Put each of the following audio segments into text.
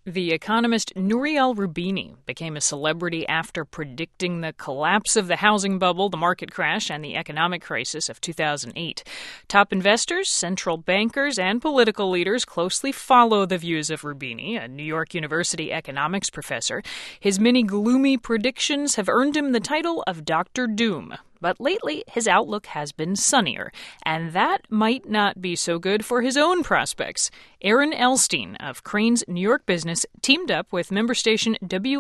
The economist Nouriel Roubini became a celebrity after predicting the collapse of the housing bubble, the market crash, and the economic crisis of 2008. Top investors, central bankers, and political leaders closely follow the views of Roubini, a New York University economics professor. His many gloomy predictions have earned him the title of Dr. Doom. But lately, his outlook has been sunnier, and that might not be so good for his own prospects. Aaron Elstein of Crain's New York Business teamed up with member station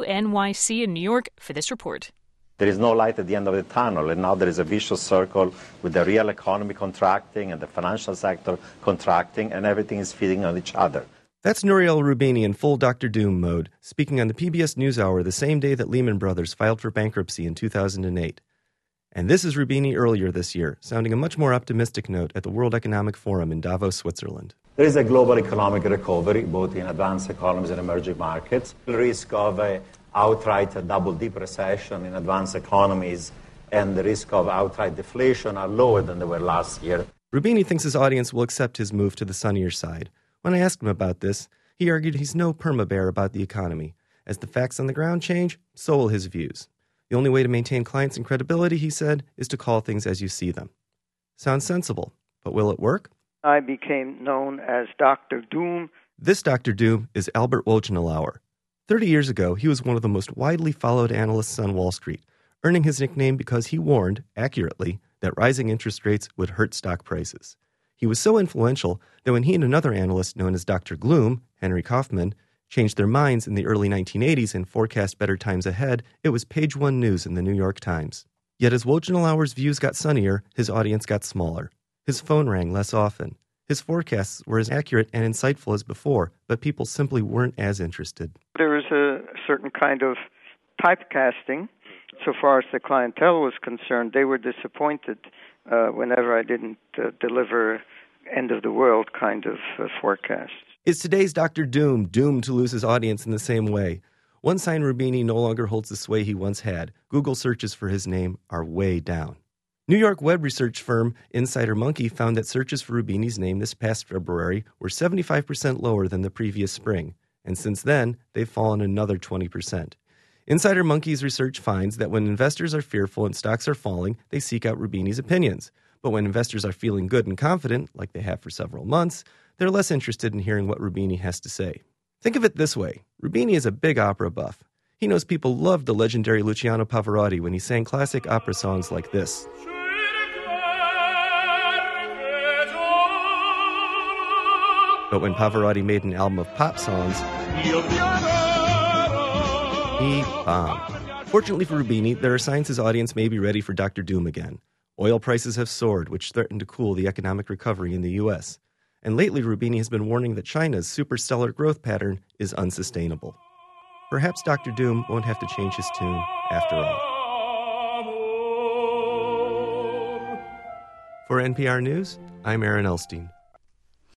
WNYC in New York for this report. There is no light at the end of the tunnel, and now there is a vicious circle with the real economy contracting and the financial sector contracting, and everything is feeding on each other. That's Nouriel Roubini in full Dr. Doom mode, speaking on the PBS NewsHour the same day that Lehman Brothers filed for bankruptcy in 2008. And this is Roubini earlier this year, sounding a much more optimistic note at the World Economic Forum in Davos, Switzerland. There is a global economic recovery, both in advanced economies and emerging markets. The risk of an outright double-dip recession in advanced economies and the risk of outright deflation are lower than they were last year. Roubini thinks his audience will accept his move to the sunnier side. When I asked him about this, he argued he's no perma-bear about the economy. As the facts on the ground change, so will his views. The only way to maintain clients and credibility, he said, is to call things as you see them. Sounds sensible, but will it work? I became known as Dr. Doom. This Dr. Doom is Albert Wojnalauer. 30 years ago, he was one of the most widely followed analysts on Wall Street, earning his nickname because he warned, accurately, that rising interest rates would hurt stock prices. He was so influential that when he and another analyst known as Dr. Gloom, Henry Kaufman, changed their minds in the early 1980s and forecast better times ahead, it was page one news in the New York Times. Yet as Wojnalauer's views got sunnier, his audience got smaller. His phone rang less often. His forecasts were as accurate and insightful as before, but people simply weren't as interested. There was a certain kind of typecasting. So far as the clientele was concerned, they were disappointed whenever I didn't deliver end-of-the-world kind of forecasts. Is today's Dr. Doom doomed to lose his audience in the same way? One sign Roubini no longer holds the sway he once had. Google searches for his name are way down. New York web research firm Insider Monkey found that searches for Roubini's name this past February were 75% lower than the previous spring, and since then, they've fallen another 20%. Insider Monkey's research finds that when investors are fearful and stocks are falling, they seek out Roubini's opinions. But when investors are feeling good and confident, like they have for several months, they're less interested in hearing what Roubini has to say. Think of it this way. Roubini is a big opera buff. He knows people loved the legendary Luciano Pavarotti when he sang classic opera songs like this. But when Pavarotti made an album of pop songs, he bombed. Fortunately for Roubini, there are signs his audience may be ready for Dr. Doom again. Oil prices have soared, which threaten to cool the economic recovery in the U.S., and lately, Roubini has been warning that China's superstellar growth pattern is unsustainable. Perhaps Dr. Doom won't have to change his tune after all. For NPR News, I'm Aaron Elstein.